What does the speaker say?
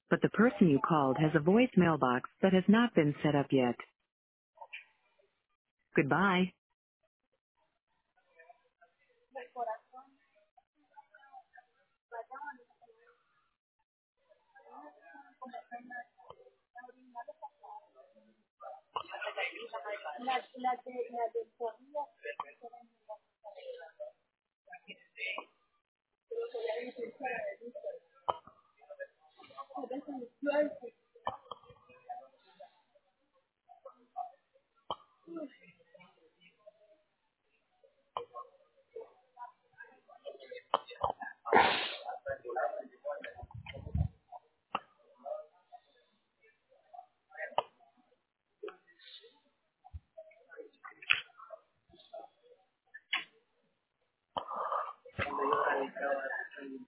but the person you called has a voicemail box that has not been set up yet. Goodbye.